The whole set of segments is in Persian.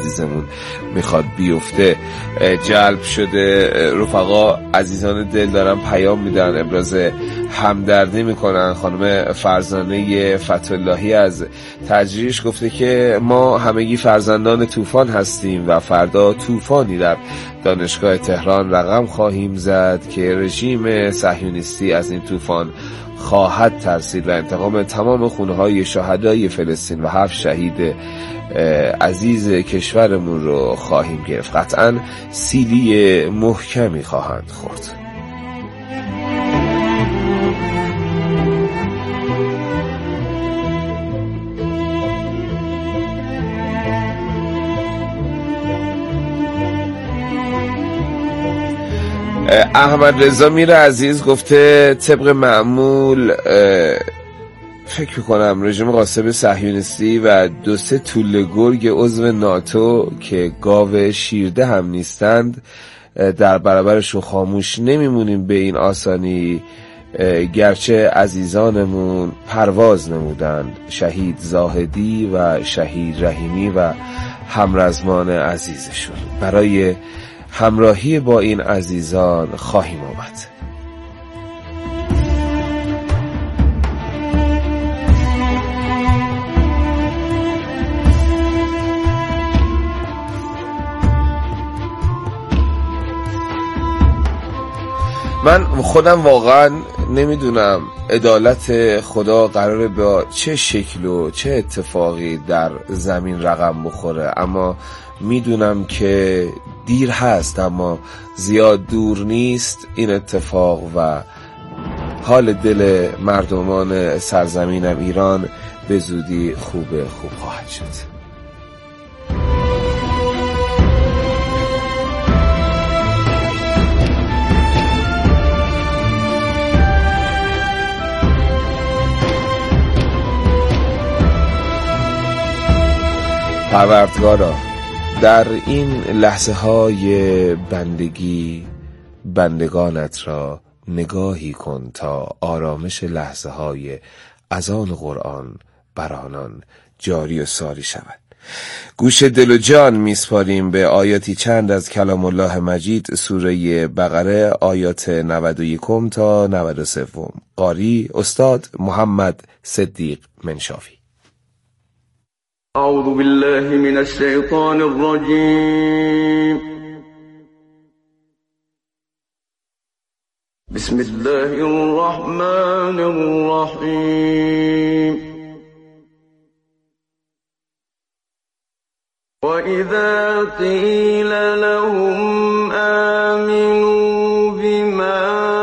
عزیزمون میخواد بیفته جلب شده. رفقا عزیزان دل دارن پیام میدن، ابراز همدردی میکنن. خانم فرزانه فتح‌اللهی از تجریش گفته که ما همگی فرزندان طوفان هستیم و فردا طوفانی در دانشگاه تهران رقم خواهیم زد که رژیم صهیونیستی از این طوفان خواهد ترسید و انتقام تمام خونه‌های شهدای فلسطین و 7 شهید عزیز کشورمون رو خواهیم گرفت. قطعاً سیلی محکمی خواهند خورد. احمد رضا میر عزیز گفته طبق معمول فکر میکنم رژیم غاصب صهیونیستی و 2-3 توله گرگ عضو ناتو که گاو شیرده هم نیستند در برابرشون خاموش نمیمونیم به این آسانی، گرچه عزیزانمون پرواز نمودند. شهید زاهدی و شهید رحیمی و همرزمان عزیزشون. برای همراهی با این عزیزان خواهیم آمد. من خودم واقعا نمیدونم عدالت خدا قراره با چه شکل و چه اتفاقی در زمین رقم بخوره، اما میدونم که دیر هست اما زیاد دور نیست. این اتفاق و حال دل مردمان سرزمینم ایران به زودی خوب خواهد شد. پروردگارا در این لحظه های بندگی بندگانت را نگاهی کن تا آرامش لحظه های اذان قرآن بر آنان جاری و ساری شود. گوش دل و جان میسپاریم به آیاتی چند از کلام الله مجید، سوره بقره، آیات 91 تا 93. قاری استاد محمد صدیق منشاوی. أعوذ بالله من الشيطان الرجيم. بسم الله الرحمن الرحيم. وإذا قيل لهم آمنوا بما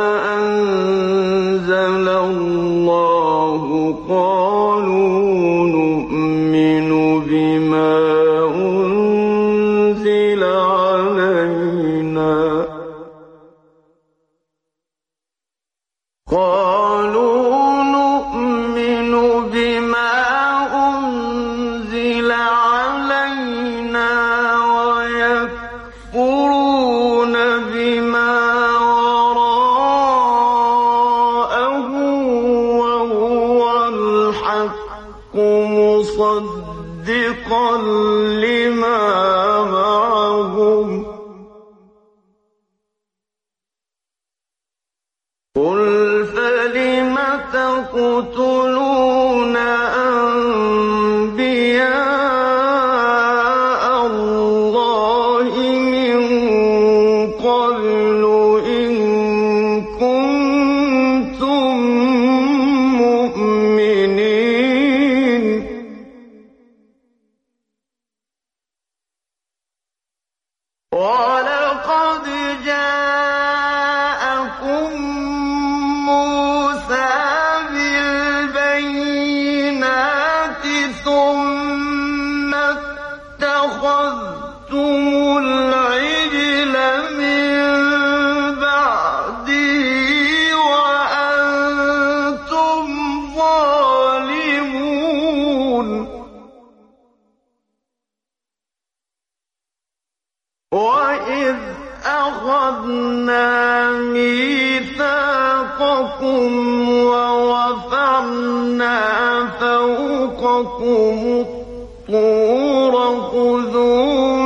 أنزل الله قالوا نؤمن بما أنزل علينا ويكفرون بما وراءه وهو الحق مصدقا لما معهم قل فلم تقتلون أنبياء الله من قبل إن كنتم مؤمنين ولقد جاءكم موسى بالبينات ثم اتخذتم العجل من بعده وأنتم ظالمون وإذ أخذنا ميثاقكم وَرَفَعْنَا فَوْقَكُمُ الطُّورَ خُذُوا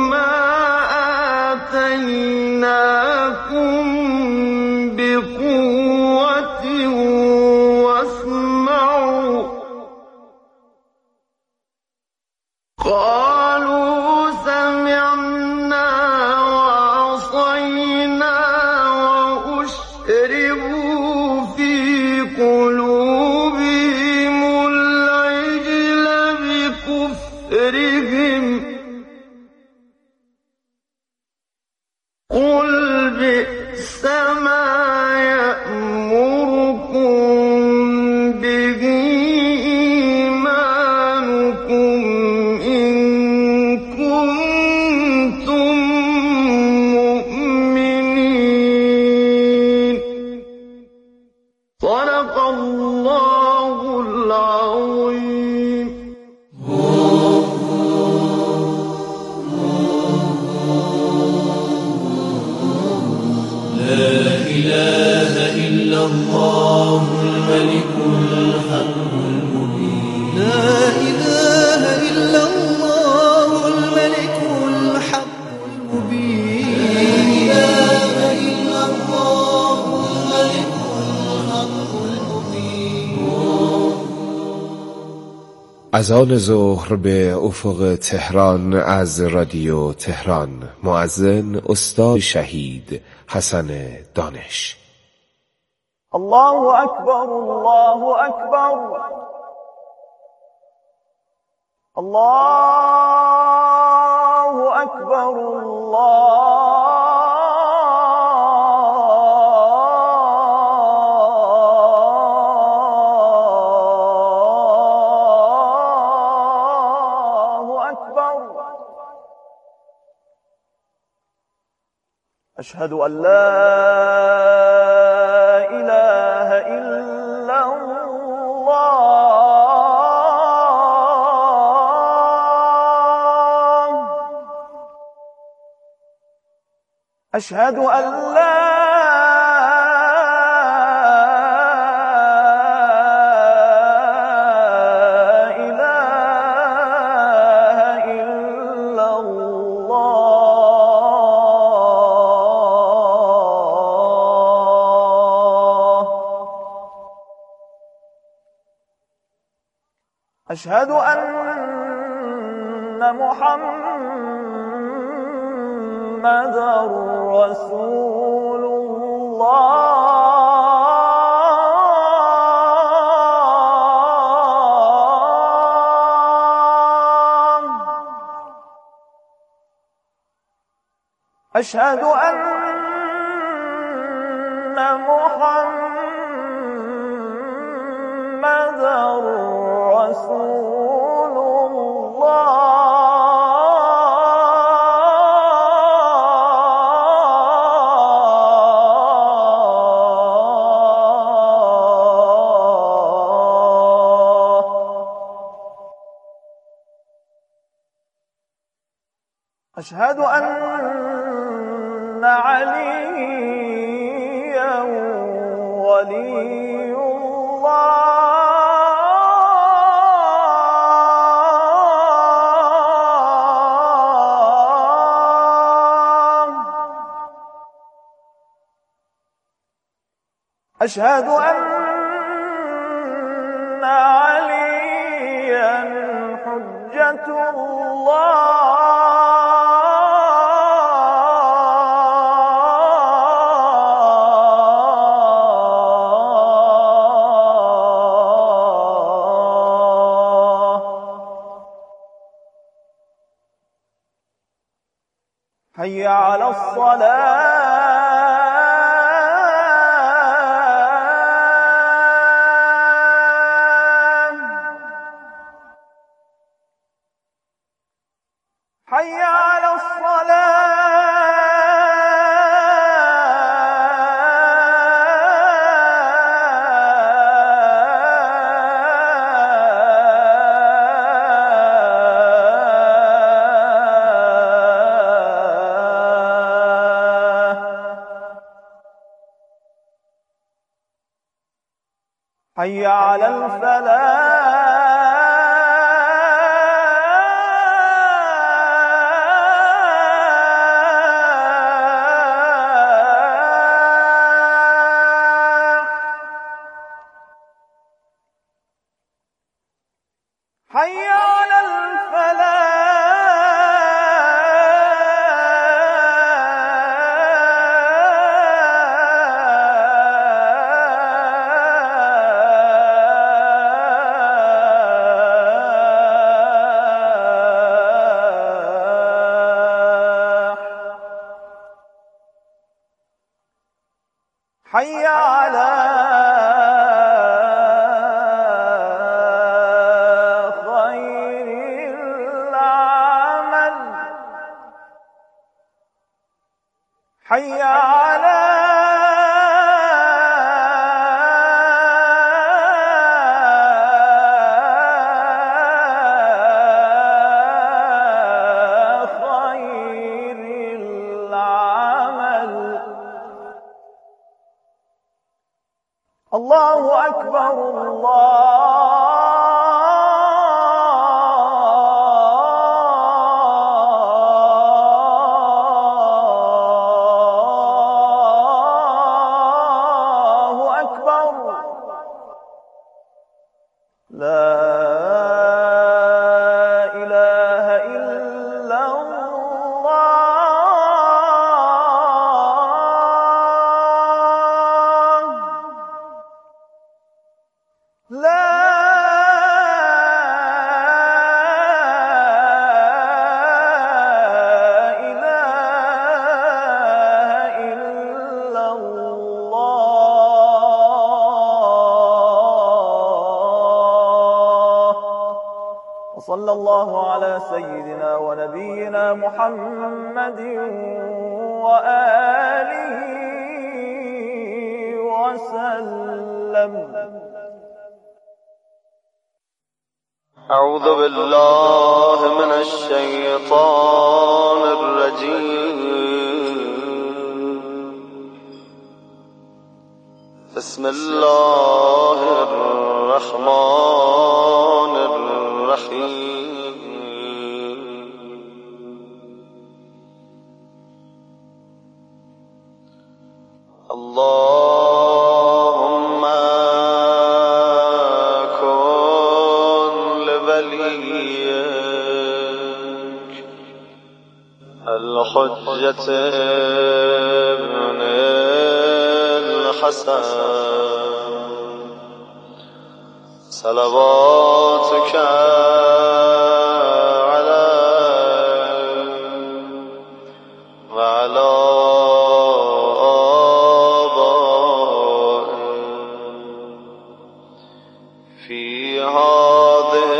كنتم مؤمنين. صدق الله العظيم. لا إله إلا الله الملك الحق المبين. لا إله إلا الله الملك الحق المبين. لا إله إلا الله الملك الحق المبين. اذان ظهر به افق تهران از رادیو تهران. مؤذن استاد شهید حسن دانش. الله أكبر الله أكبر الله أكبر الله أكبر. أشهد أن لا إله إلا الله. أشهد أن لا إله إلا الله. أشهد أن محمدًا رسول الله. أشهد أن محمدًا رسول الله. أشهد أن عليا ولي الله. أشهد أن عليا حجة الله. حي على الصلاة. حي على الصلاة. حي على الفلاح. حي على الفلاح. حي على خير العمل. حي على الله أكبر الله أكبر لا إله إلا لا إله إلا الله وصلى الله على سيدنا ونبينا محمد وآله وسلم. أعوذ بالله من الشيطان الرجيم. بسم الله الرحمن الرحيم. اللهم الحجة ابن الحسن صلواتك عليه وعلى آبائه في هذه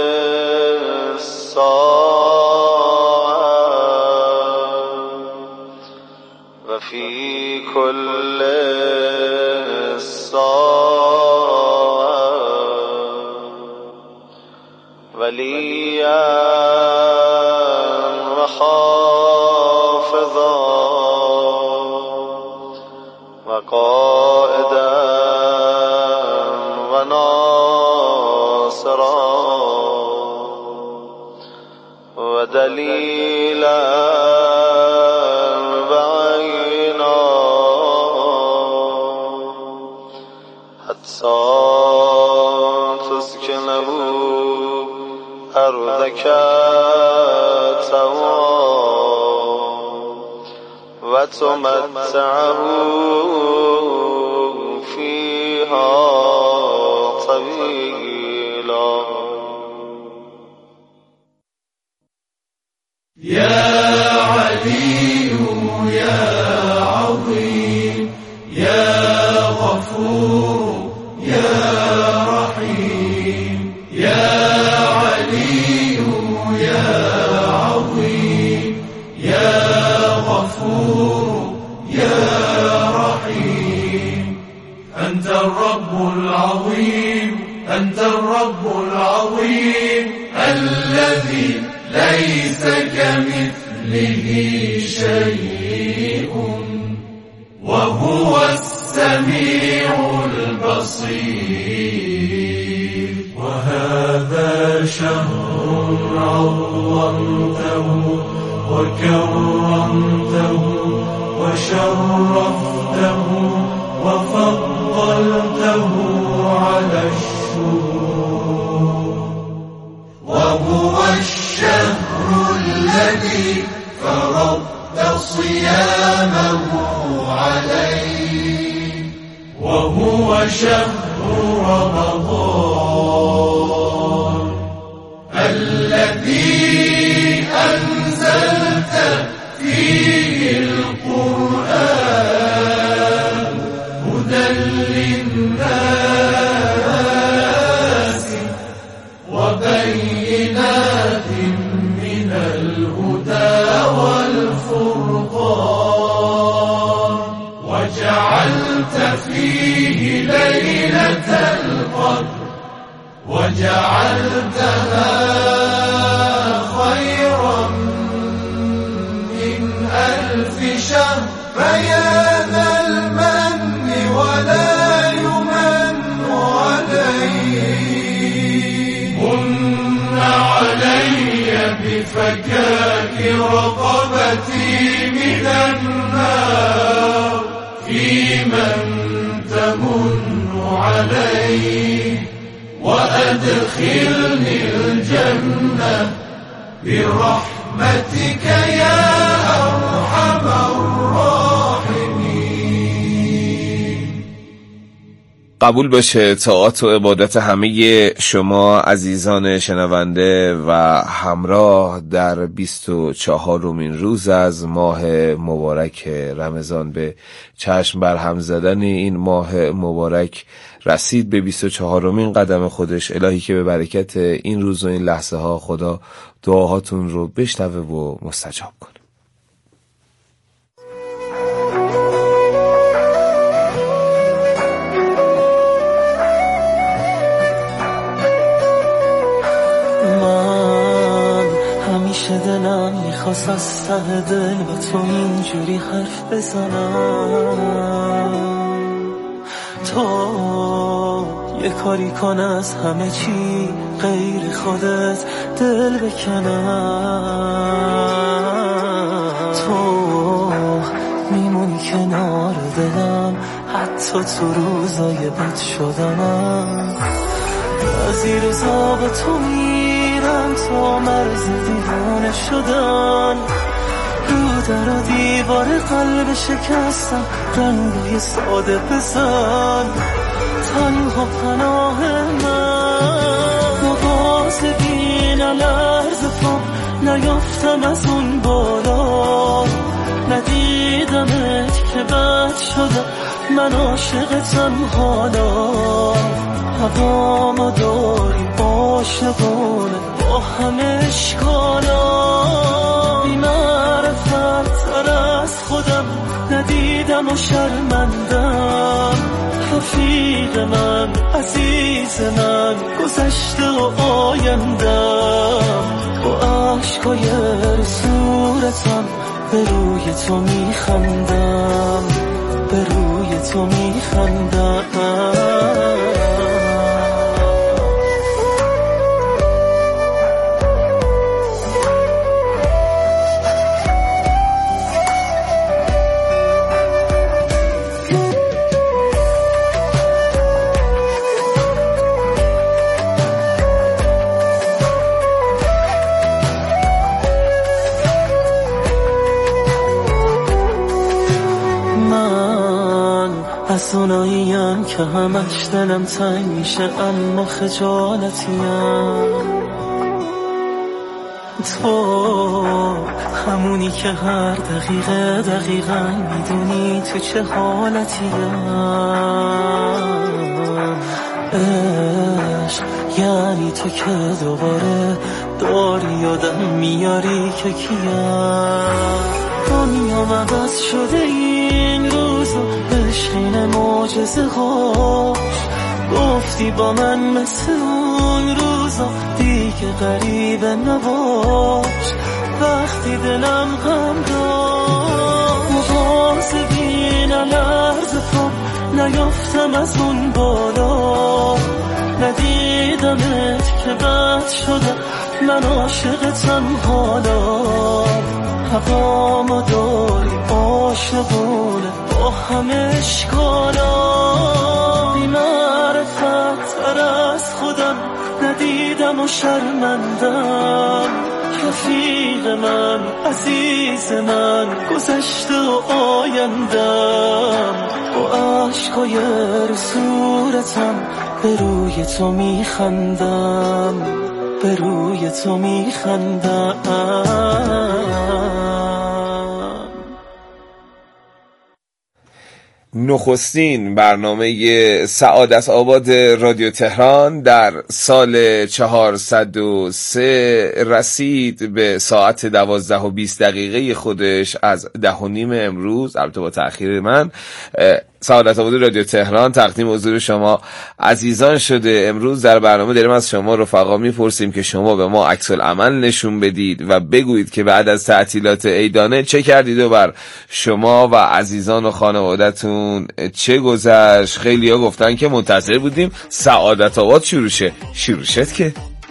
وفي كل وليا وحافظا وقائدا وناصرا ودليلا بعينا حتى تسكنه أرضك طوعا وتمتعه فيها طويلا. يا علي يا عظيم يا غفور يا رحيم يا علي يا عظيم يا غفور يا رحيم. أنت الرب العظيم أنت الرب العظيم الذي ليس كمثله شيء وهو السميع البصير. وهذا شهر عظمته وكرمته وشرفته وفضلته على الشهور. وهو الشهر الذي فرضت صيامه عليه. وهو شهر رمضان الذي أنزلت فيه القرآن هدى للناس وبينات من الهدى والفرقان. جعلتها خيرا من 1000 شهر فيا ذا المن ولا يمن عليه من علي بفكاك رقبتي من النار في من تمن عليه وأدخلني الجنة برحمتك يا أرحم الراحمين. قبول باشه طاعات و عبادت همه شما عزیزان شنونده و همراه در 24مین روز از ماه مبارک رمضان. به چشم برهم زدن این ماه مبارک رسید به 24مین قدم خودش. الهی که به برکت این روز و این لحظه ها خدا دعاهاتون رو بشنوه و مستجاب کنه. دلم میخواست از ته دل با تو اینجوری حرف بزنم، تو یه کاری کن از همه چی غیر خودت دل بکنم، تو میمونی کنار دلم حتی تو روزای بد شدنم، از این روزا با تو میرم تا مرز دیوانه شدن، رو در و دیوار قلب شکستم رنگای ساده بزن، تنها پناه من نبازگی نلرز پا نیافتم از اون بالا، ندیدمت که بد شدم من عاشقتم حالا، هوامو داری عاشقانه با همه اشکالا، بی معرفت تر از خودم ندیدم و شرمندم، رفیق من عزیز من گذشته و آیندم، با عشقای صورتم به روی تو میخندم، به روی تو میخندم. از اوناییم که همش دلم تنگ میشه اما خجالتیم، تو همونی که هر دقیقه دقیقا میدونی تو چه حالتیم، عشق یعنی تو که دوباره داری یادم میاری که کیم، دنیام عوض شده این روزا بشین معجزه هاش، گفتی با من مثل اون روزا دیگه غریبه نباش، وقتی دلم غم داشت مبازگی نلرز پا نیافتم از اون بالا، ندیدمت که بد شدم من عاشقتم حالا، هوامو داری عاشقونه با همه اشکالا، بی معرفت تر از خودم ندیدم و شرمندم، رفیق من عزیز من گذشته و آیندم، با عشقای صورتم به روی تو میخندم، به روی تو میخندم. نخستین برنامه سعادت آباد رادیو تهران در سال 403 رسید به ساعت 12:20 خودش از 10:30 امروز، البته با تأخیر من. سعادت آباد رادیو تهران تقدیم حضور شما عزیزان شده. امروز در برنامه داریم از شما رفقا میپرسیم که شما به ما عکس العمل نشون بدید و بگویید که بعد از تعطیلات عیدانه چه کردید و بر شما و عزیزان و خانوادتون چه گذشت. خیلی ها گفتن که منتظر بودیم سعادت آباد شروع شد که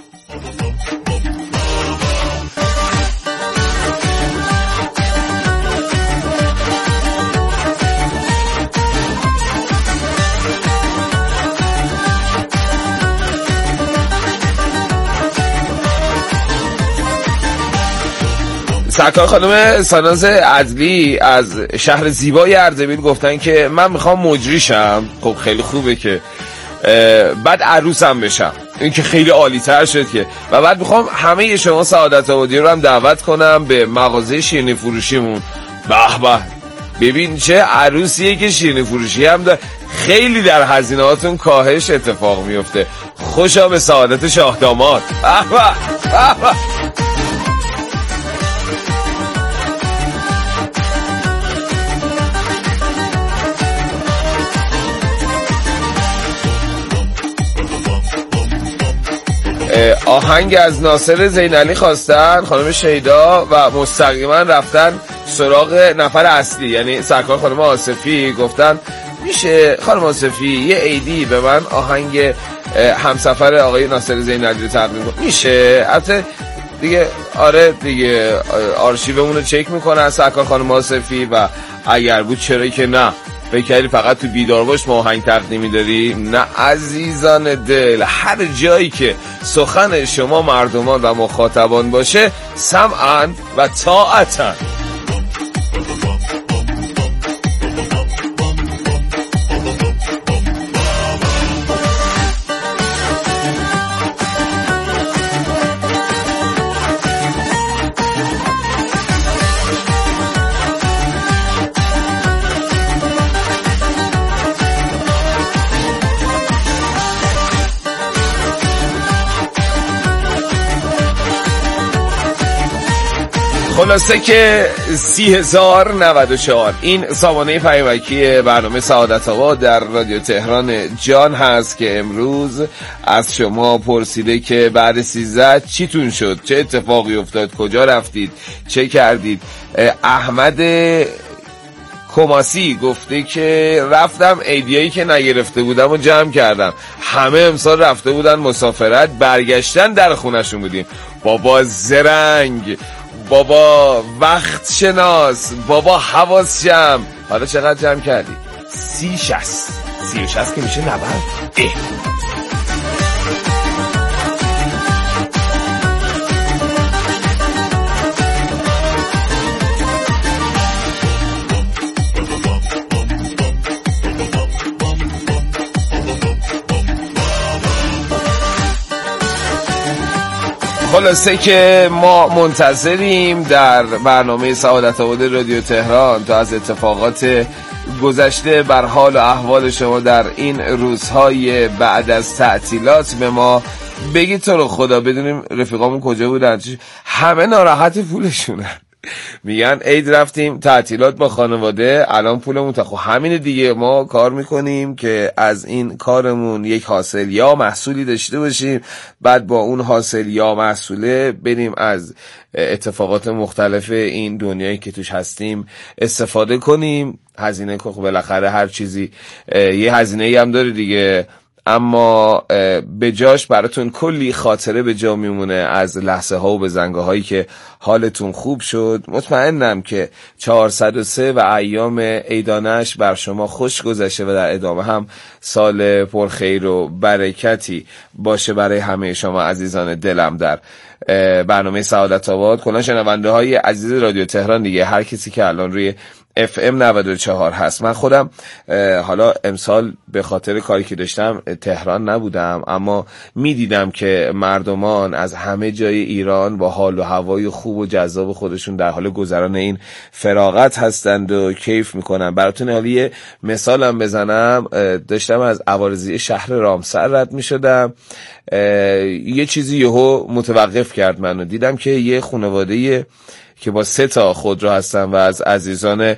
سرکار خانم ساناز عدلی از شهر زیبای اردبیل گفتن که من میخوام مجری شم. خب خیلی خوبه که بعد عروسم بشم، این که خیلی عالی تر شد که. و بعد میخوام همه شما سعادت آبادی رو هم دعوت کنم به مغازه شیرینی فروشیمون. به به، ببین چه عروسیه که شیرینی فروشی هم داره. خیلی در هزینه هاتون کاهش اتفاق میفته. خوشا به سعادت شاه داماد. به به به. آهنگ از ناصر زینعلی خواستن خانم شیدا و مستقیما رفتن سراغ نفر اصلی، یعنی سرکار خانم آصفی. گفتن میشه خانم آصفی یه عیدی به من آهنگ همسفر آقای ناصر زینعلی رو تقدیم کنه؟ میشه؟ البته دیگه آره دیگه آرشیومون رو چک میکنن سرکار خانم آصفی و اگر بود چرا که نه. فکر کردی فقط تو بیدار باش ما آهنگ تقدیمی داری؟ نه عزیزان دل، هر جایی که سخن شما مردمان و مخاطبان باشه سمعن و طاعتن. خلاصه که 30,094 این سامانه پیامکی برنامه سعادت آباد در رادیو تهران جان هست که امروز از شما پرسیده که بعد 13 چیتون شد، چه اتفاقی افتاد، کجا رفتید، چه کردید. احمد کماسی گفته که رفتم ایدیایی که نگرفته بودم و جمع کردم. همه امسال رفته بودن مسافرت، برگشتن در خونشون بودیم. بابا زرنگ، بابا وقت شناس، بابا حواس جمع. حالا چقدر جمع کردی؟ 30 که میشه 90. خلاصه که ما منتظریم در برنامه سعادت آباد رادیو تهران تا از اتفاقات گذشته بر حال و احوال شما در این روزهای بعد از تعطیلات به ما بگید. تو رو خدا بدونیم رفیقامون کجا بودن. همه ناراحت پولشونن، میگن عید رفتیم تعطیلات با خانواده، الان پولمون خب همینه دیگه. ما کار میکنیم که از این کارمون یک حاصل یا محصولی داشته باشیم، بعد با اون حاصل یا محصوله بریم از اتفاقات مختلف این دنیایی که توش هستیم استفاده کنیم. هزینه که بالاخره هر چیزی یه هزینه‌ای هم داره دیگه، اما به جاش براتون کلی خاطره به جا میمونه از لحظه ها و بزنگاه هایی که حالتون خوب شد. مطمئنم که 403 و ایام عیدانش بر شما خوش گذشته و در ادامه هم سال پرخیر و برکتی باشه برای همه شما عزیزان دلم در برنامه سعادت آباد. کلا شنونده های عزیز رادیو تهران دیگه، هر کسی که الان روی FM 94 هست. من خودم حالا امسال به خاطر کاری که داشتم تهران نبودم، اما میدیدم که مردمان از همه جای ایران با حال و هوای خوب و جذاب خودشون در حال گذران این فراغت هستند و کیف میکنن. براتون حالی مثالم بزنم، داشتم از عوارضی شهر رامسر رد میشدم، یه چیزی یهو متوقف کرد منو. دیدم که یه خانواده که با 3 تا خودرو هستن و از عزیزان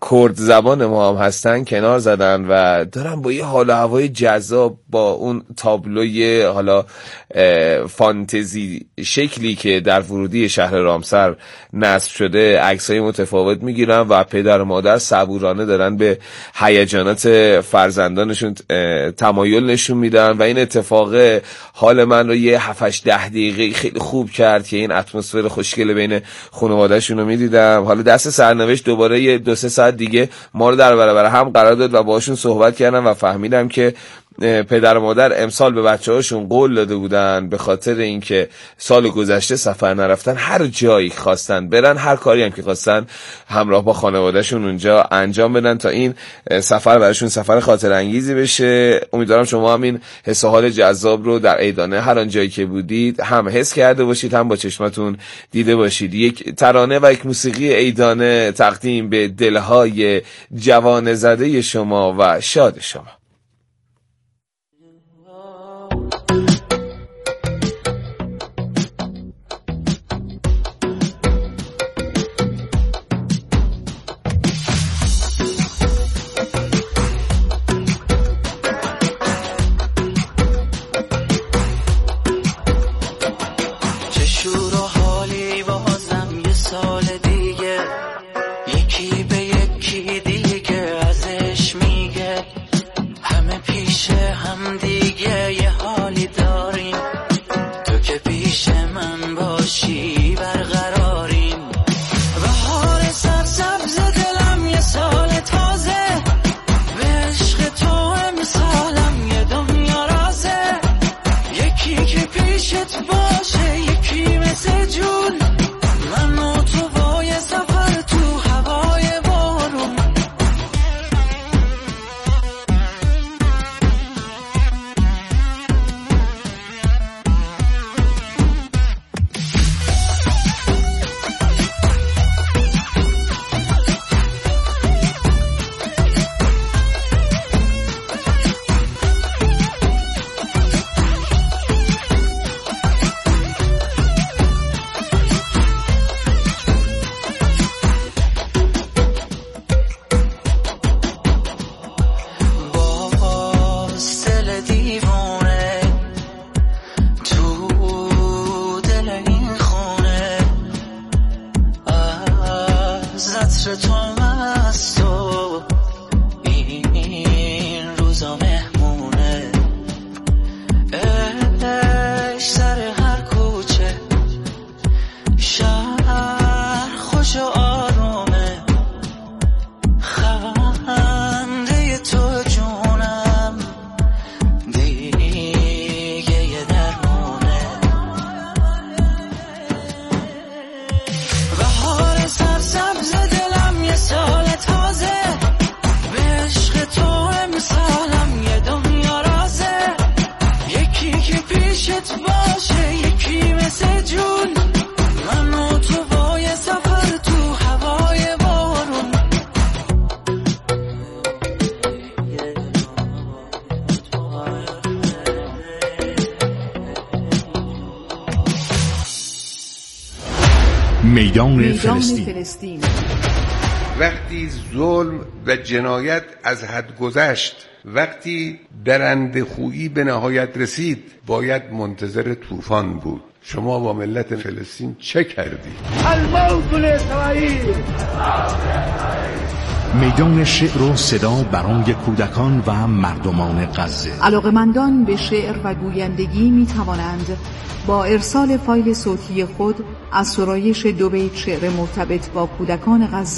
کرد زبان ما هم هستن کنار زدن و دارن با یه حال و هوای جذاب با اون تابلوی حالا فانتزی شکلی که در ورودی شهر رامسر نصب شده عکسای متفاوت میگیرن و پدر و مادر صبورانه دارن به هیجانات فرزندانشون تمایل نشون میدن و این اتفاق حال من رو یه 7-8-10 دقیقه خیلی خوب کرد که این اتمسفر خوشگل بین خانواده‌شون رو میدیدم. حالا دست سرنوشت دوباره یه 2-3 ساعت دیگه ما رو در برابر هم قرار داد و باهاشون صحبت کردم و فهمیدم که پدر و مادر امسال به بچه‌هاشون قول داده بودن به خاطر اینکه سال گذشته سفر نرفتن، هر جایی خواستن برن، هر کاری هم که خواستن همراه با خانواده‌شون اونجا انجام بدن تا این سفر براشون سفر خاطر انگیزی بشه. امیدوارم شما هم این حس و حال جذاب رو در عیدانه هر آن جایی که بودید هم حس کرده باشید، هم با چشماتون دیده باشید. یک ترانه و یک موسیقی عیدانه تقدیم به دلهای جوان زده شما و شاد شما. میدان فلسطین. وقتی ظلم و جنایت از حد گذشت، وقتی درنده‌خویی به نهایت رسید، باید منتظر طوفان بود. شما با ملت فلسطین چه کردید؟ الموت لاسرائیل. میدان شعر و صدا برای کودکان و مردمان غزه. علاقه‌مندان به شعر و گویندگی می توانند با ارسال فایل صوتی خود از سرایش 2 بیت شعر مرتبط با کودکان غزه